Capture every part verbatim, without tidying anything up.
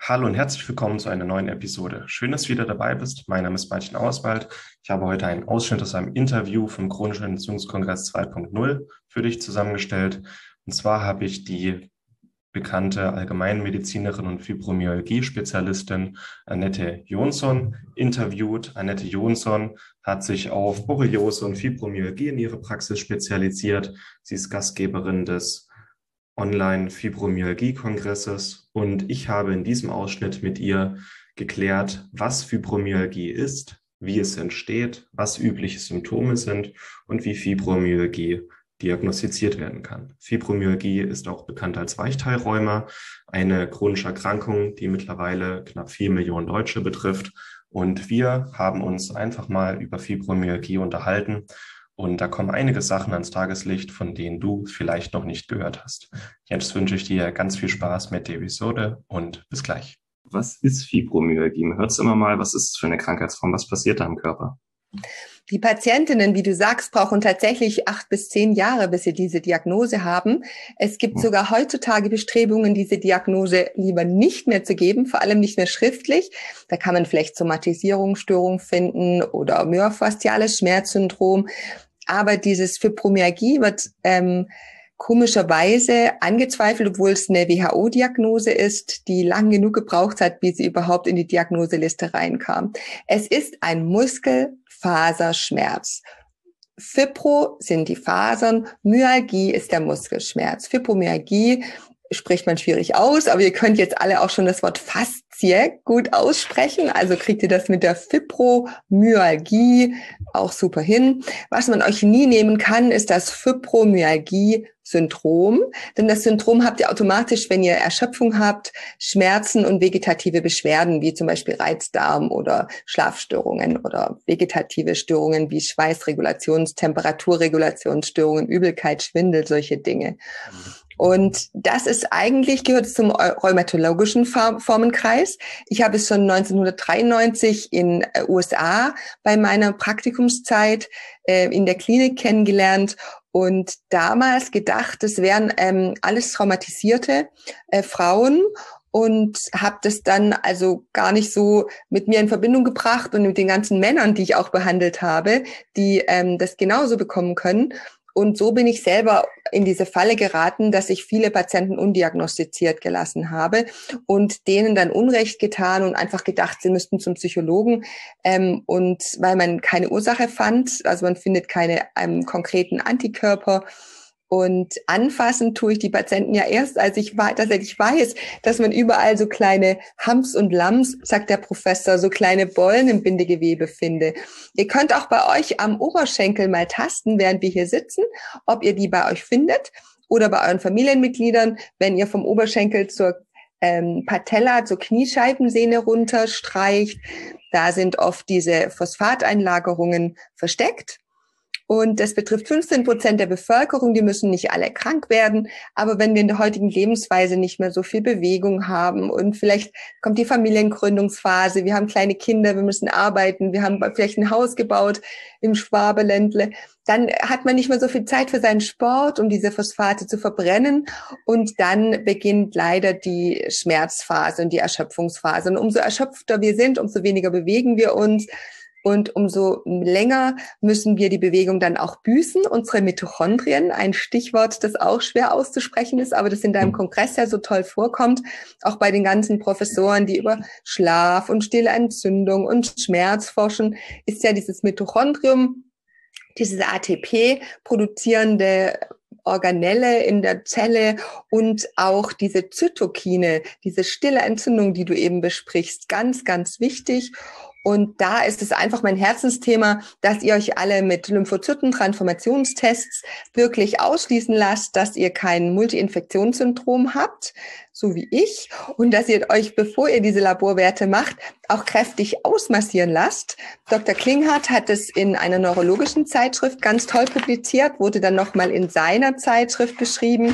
Hallo und herzlich willkommen zu einer neuen Episode. Schön, dass du wieder dabei bist. Mein Name ist Martin Auswald. Ich habe heute einen Ausschnitt aus einem Interview vom Chronischen Entzündungskongress zwei Punkt null für dich zusammengestellt. Und zwar habe ich die bekannte Allgemeinmedizinerin und Fibromyalgie-Spezialistin Annette Jonsson interviewt. Annette Jonsson hat sich auf Borreliose und Fibromyalgie in ihrer Praxis spezialisiert. Sie ist Gastgeberin des Online-Fibromyalgie-Kongresses und ich habe in diesem Ausschnitt mit ihr geklärt, was Fibromyalgie ist, wie es entsteht, was übliche Symptome sind und wie Fibromyalgie diagnostiziert werden kann. Fibromyalgie ist auch bekannt als Weichteilrheuma, eine chronische Erkrankung, die mittlerweile knapp vier Millionen Deutsche betrifft. Und wir haben uns einfach mal über Fibromyalgie unterhalten. Und da kommen einige Sachen ans Tageslicht, von denen du vielleicht noch nicht gehört hast. Jetzt wünsche ich dir ganz viel Spaß mit der Episode und bis gleich. Was ist Fibromyalgie? Man hört es immer mal, was ist es für eine Krankheitsform? Was passiert da im Körper? Die Patientinnen, wie du sagst, brauchen tatsächlich acht bis zehn Jahre, bis sie diese Diagnose haben. Es gibt sogar heutzutage Bestrebungen, diese Diagnose lieber nicht mehr zu geben, vor allem nicht mehr schriftlich. Da kann man vielleicht Somatisierungsstörung finden oder myofasziales Schmerzsyndrom. Aber dieses Fibromyalgie wird ähm, komischerweise angezweifelt, obwohl es eine W H O-Diagnose ist, die lang genug gebraucht hat, bis sie überhaupt in die Diagnoseliste reinkam. Es ist ein Muskelfaserschmerz. Fibro sind die Fasern, Myalgie ist der Muskelschmerz. Fibromyalgie spricht man schwierig aus, aber ihr könnt jetzt alle auch schon das Wort Faszie gut aussprechen. Also kriegt ihr das mit der Fibromyalgie auch super hin. Was man euch nie nehmen kann, ist das Fibromyalgie-Syndrom. Denn das Syndrom habt ihr automatisch, wenn ihr Erschöpfung habt, Schmerzen und vegetative Beschwerden, wie zum Beispiel Reizdarm oder Schlafstörungen oder vegetative Störungen wie Schweißregulations-, Temperaturregulationsstörungen, Übelkeit, Schwindel, solche Dinge. Und das ist eigentlich, gehört zum rheumatologischen Formenkreis. Ich habe es schon neunzehnhundertdreiundneunzig in U S A bei meiner Praktikumszeit äh, in der Klinik kennengelernt und damals gedacht, es wären ähm, alles traumatisierte äh, Frauen und habe das dann also gar nicht so mit mir in Verbindung gebracht und mit den ganzen Männern, die ich auch behandelt habe, die ähm, das genauso bekommen können. Und so bin ich selber in diese Falle geraten, dass ich viele Patienten undiagnostiziert gelassen habe und denen dann Unrecht getan und einfach gedacht, sie müssten zum Psychologen. Ähm, und weil man keine Ursache fand, also man findet keine ähm, konkreten Antikörper. Und anfassen tue ich die Patienten ja erst, als ich tatsächlich weiß, dass man überall so kleine Humps und Lumps, sagt der Professor, so kleine Bollen im Bindegewebe finde. Ihr könnt auch bei euch am Oberschenkel mal tasten, während wir hier sitzen, ob ihr die bei euch findet oder bei euren Familienmitgliedern, wenn ihr vom Oberschenkel zur ähm, Patella, zur Kniescheibensehne runterstreicht. Da sind oft diese Phosphateinlagerungen versteckt. Und das betrifft fünfzehn Prozent der Bevölkerung, die müssen nicht alle krank werden. Aber wenn wir in der heutigen Lebensweise nicht mehr so viel Bewegung haben und vielleicht kommt die Familiengründungsphase, wir haben kleine Kinder, wir müssen arbeiten, wir haben vielleicht ein Haus gebaut im Schwabeländle, dann hat man nicht mehr so viel Zeit für seinen Sport, um diese Phosphate zu verbrennen. Und dann beginnt leider die Schmerzphase und die Erschöpfungsphase. Und umso erschöpfter wir sind, umso weniger bewegen wir uns. Und umso länger müssen wir die Bewegung dann auch büßen. Unsere Mitochondrien, ein Stichwort, das auch schwer auszusprechen ist, aber das in deinem Kongress ja so toll vorkommt, auch bei den ganzen Professoren, die über Schlaf und stille Entzündung und Schmerz forschen, ist ja dieses Mitochondrium, dieses A T P produzierende Organelle in der Zelle und auch diese Zytokine, diese stille Entzündung, die du eben besprichst, ganz, ganz wichtig. Und da ist es einfach mein Herzensthema, dass ihr euch alle mit Lymphozyten-Transformationstests wirklich ausschließen lasst, dass ihr kein Multi-Infektionssyndrom habt, so wie ich, und dass ihr euch, bevor ihr diese Laborwerte macht, auch kräftig ausmassieren lasst. Doktor Klinghardt hat es in einer neurologischen Zeitschrift ganz toll publiziert, wurde dann nochmal in seiner Zeitschrift beschrieben.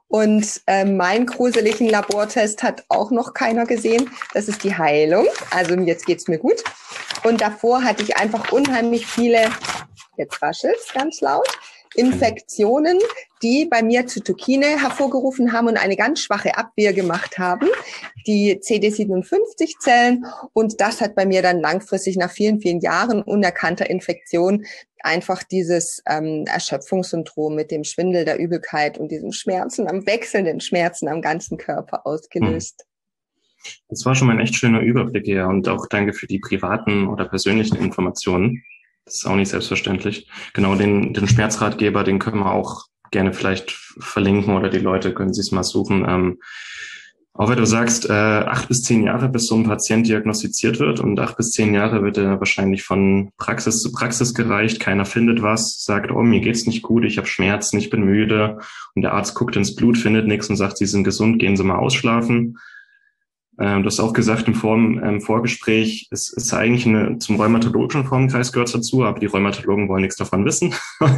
Und äh, meinen gruseligen Labortest hat auch noch keiner gesehen. Das ist die Heilung. Also jetzt geht's mir gut. Und davor hatte ich einfach unheimlich viele, jetzt raschelt's ganz laut, Infektionen, die bei mir Zytokine hervorgerufen haben und eine ganz schwache Abwehr gemacht haben, die C D siebenundfünfzig-Zellen. Und das hat bei mir dann langfristig nach vielen, vielen Jahren unerkannter Infektion einfach dieses ähm, Erschöpfungssyndrom mit dem Schwindel, der Übelkeit und diesen Schmerzen, am wechselnden Schmerzen am ganzen Körper ausgelöst. Das war schon mal ein echt schöner Überblick, ja. Und auch danke für die privaten oder persönlichen Informationen. Das ist auch nicht selbstverständlich. Genau, den, den Schmerzratgeber, den können wir auch gerne vielleicht verlinken oder die Leute können sich es mal suchen. Ähm, auch wenn du sagst, äh, acht bis zehn Jahre, bis so ein Patient diagnostiziert wird und acht bis zehn Jahre wird er wahrscheinlich von Praxis zu Praxis gereicht. Keiner findet was, sagt, oh, mir geht's nicht gut, ich habe Schmerzen, ich bin müde. Und der Arzt guckt ins Blut, findet nichts und sagt, Sie sind gesund, gehen Sie mal ausschlafen. Ähm, du hast auch gesagt im, Vor im Vorgespräch, es ist eigentlich eine, zum rheumatologischen Formenkreis gehört dazu, aber die Rheumatologen wollen nichts davon wissen.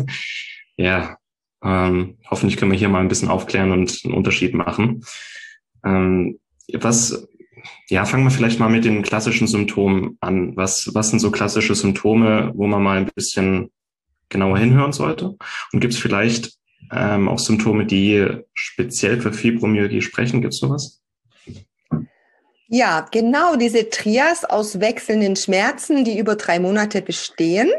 Ja, ähm, hoffentlich können wir hier mal ein bisschen aufklären und einen Unterschied machen. Ähm, was, ja, fangen wir vielleicht mal mit den klassischen Symptomen an. Was, was sind so klassische Symptome, wo man mal ein bisschen genauer hinhören sollte? Und gibt es vielleicht ähm, auch Symptome, die speziell für Fibromyalgie sprechen? Gibt es sowas? Ja, genau diese Trias aus wechselnden Schmerzen, die über drei Monate bestehen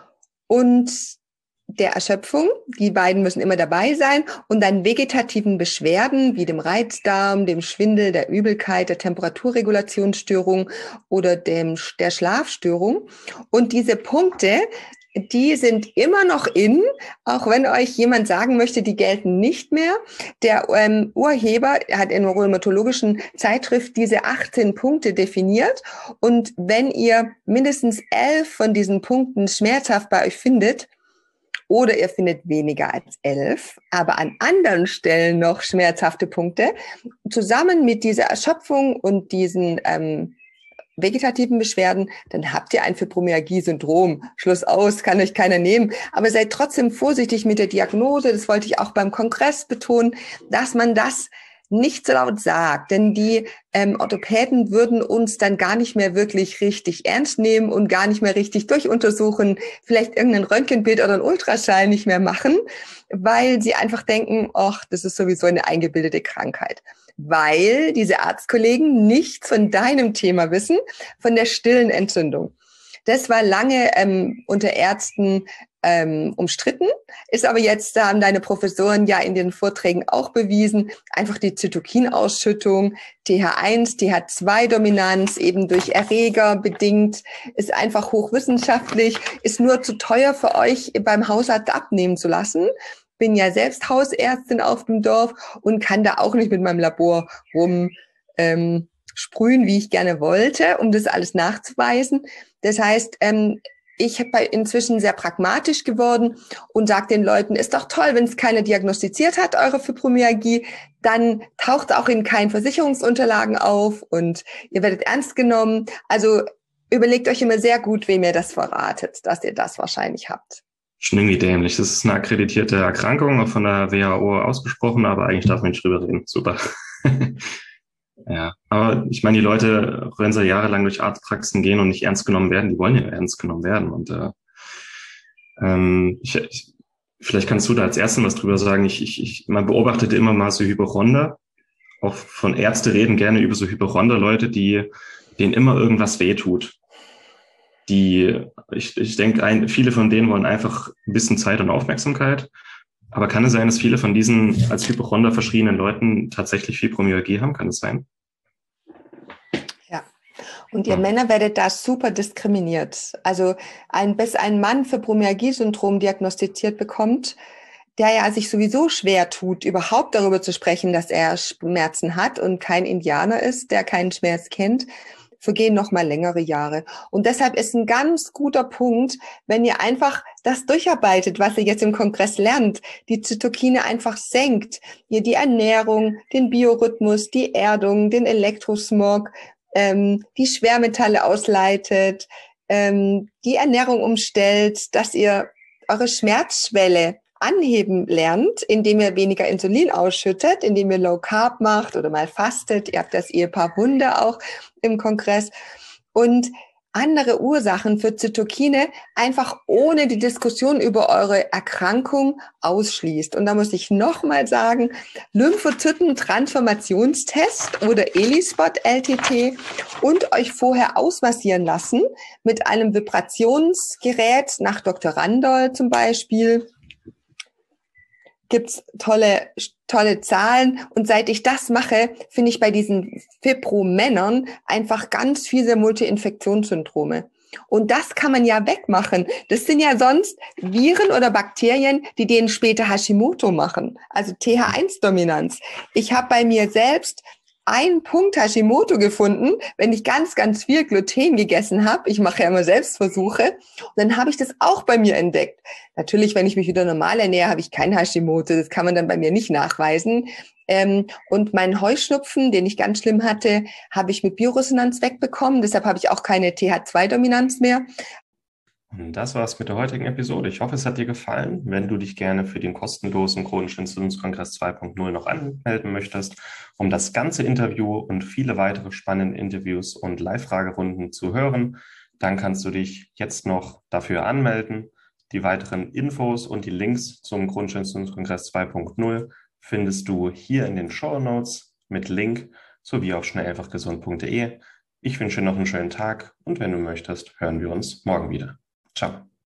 und der Erschöpfung, die beiden müssen immer dabei sein, und dann vegetativen Beschwerden wie dem Reizdarm, dem Schwindel, der Übelkeit, der Temperaturregulationsstörung oder dem, der Schlafstörung. Und diese Punkte, die sind immer noch in, auch wenn euch jemand sagen möchte, die gelten nicht mehr. Der ähm, Urheber hat in einer rheumatologischen Zeitschrift diese achtzehn Punkte definiert. Und wenn ihr mindestens elf von diesen Punkten schmerzhaft bei euch findet, oder ihr findet weniger als elf, aber an anderen Stellen noch schmerzhafte Punkte, zusammen mit dieser Erschöpfung und diesen ähm, vegetativen Beschwerden, dann habt ihr ein Fibromyalgie-Syndrom. Schluss aus, kann euch keiner nehmen. Aber seid trotzdem vorsichtig mit der Diagnose. Das wollte ich auch beim Kongress betonen, dass man das nicht so laut sagt, denn die ähm, Orthopäden würden uns dann gar nicht mehr wirklich richtig ernst nehmen und gar nicht mehr richtig durchuntersuchen, vielleicht irgendein Röntgenbild oder ein Ultraschall nicht mehr machen, weil sie einfach denken, ach, das ist sowieso eine eingebildete Krankheit. Weil diese Arztkollegen nichts von deinem Thema wissen, von der stillen Entzündung. Das war lange ähm, unter Ärzten ähm, umstritten, ist aber jetzt, da haben deine Professoren ja in den Vorträgen auch bewiesen, einfach die Zytokinausschüttung, T H eins, T H zwei Dominanz, eben durch Erreger bedingt, ist einfach hochwissenschaftlich, ist nur zu teuer für euch beim Hausarzt abnehmen zu lassen. Bin ja selbst Hausärztin auf dem Dorf und kann da auch nicht mit meinem Labor rum ähm, sprühen, wie ich gerne wollte, um das alles nachzuweisen. Das heißt, ähm, ich bin inzwischen sehr pragmatisch geworden und sage den Leuten, ist doch toll, wenn es keiner diagnostiziert hat, eure Fibromyalgie, dann taucht auch in keinen Versicherungsunterlagen auf und ihr werdet ernst genommen. Also überlegt euch immer sehr gut, wem ihr das verratet, dass ihr das wahrscheinlich habt. Schon irgendwie dämlich. Das ist eine akkreditierte Erkrankung, auch von der W H O ausgesprochen, aber eigentlich darf man nicht drüber reden. Super. Ja, aber ich meine, die Leute, wenn sie jahrelang durch Arztpraxen gehen und nicht ernst genommen werden, die wollen ja ernst genommen werden. Und äh, ähm, ich, ich, vielleicht kannst du da als Ärztin was drüber sagen. Ich, ich, ich, man beobachtete immer mal so Hypochonder. Auch von Ärzte reden gerne über so Hypochonder-Leute, die denen immer irgendwas wehtut. Die, ich, ich denke, ein, viele von denen wollen einfach ein bisschen Zeit und Aufmerksamkeit. Aber kann es sein, dass viele von diesen als Hypochonder verschriebenen Leuten tatsächlich Fibromyalgie haben? Kann es sein? Ja. Und ihr ja. Männer werdet da super diskriminiert. Also ein, bis ein Mann Fibromyalgie-Syndrom diagnostiziert bekommt, der ja sich sowieso schwer tut, überhaupt darüber zu sprechen, dass er Schmerzen hat und kein Indianer ist, der keinen Schmerz kennt, vergehen noch mal längere Jahre. Und deshalb ist ein ganz guter Punkt, wenn ihr einfach das durcharbeitet, was ihr jetzt im Kongress lernt, die Zytokine einfach senkt, ihr die Ernährung, den Biorhythmus, die Erdung, den Elektrosmog, ähm, die Schwermetalle ausleitet, ähm, die Ernährung umstellt, dass ihr eure Schmerzschwelle anheben lernt, indem ihr weniger Insulin ausschüttet, indem ihr Low Carb macht oder mal fastet. Ihr habt das Ehepaar Wunder auch im Kongress. Und andere Ursachen für Zytokine einfach ohne die Diskussion über eure Erkrankung ausschließt. Und da muss ich nochmal sagen, Lymphozyten-Transformationstest oder ELISpot L T T und euch vorher ausmassieren lassen mit einem Vibrationsgerät nach Doktor Randol zum Beispiel. Gibt's tolle, tolle Zahlen. Und seit ich das mache, finde ich bei diesen Fibro-Männern einfach ganz viele Multi-Infektionssyndrome. Und das kann man ja wegmachen. Das sind ja sonst Viren oder Bakterien, die denen später Hashimoto machen. Also T H eins Dominanz. Ich habe bei mir selbst einen Punkt Hashimoto gefunden, wenn ich ganz, ganz viel Gluten gegessen habe. Ich mache ja immer Selbstversuche. Und dann habe ich das auch bei mir entdeckt. Natürlich, wenn ich mich wieder normal ernähre, habe ich kein Hashimoto. Das kann man dann bei mir nicht nachweisen. Ähm, und meinen Heuschnupfen, den ich ganz schlimm hatte, habe ich mit Bioresonanz wegbekommen. Deshalb habe ich auch keine T H zwei Dominanz mehr. Und das war's mit der heutigen Episode. Ich hoffe, es hat dir gefallen. Wenn du dich gerne für den kostenlosen Chronischen Entzündungskongress zwei Punkt null noch anmelden möchtest, um das ganze Interview und viele weitere spannende Interviews und Live-Fragerunden zu hören, dann kannst du dich jetzt noch dafür anmelden. Die weiteren Infos und die Links zum Chronischen Entzündungskongress zwei Punkt null findest du hier in den Shownotes mit Link sowie auf schnell einfach gesund punkt de. Ich wünsche dir noch einen schönen Tag und wenn du möchtest, hören wir uns morgen wieder. Ciao.